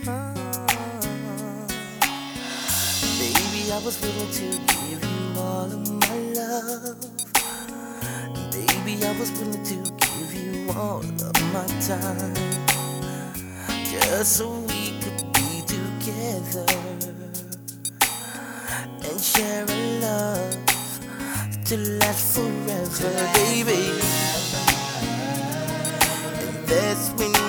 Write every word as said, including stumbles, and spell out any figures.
Ah, baby, I was willing to give you all of my love. Baby, I was willing to give you all of my time, just so we could be together and share a love to last forever, baby. And that's when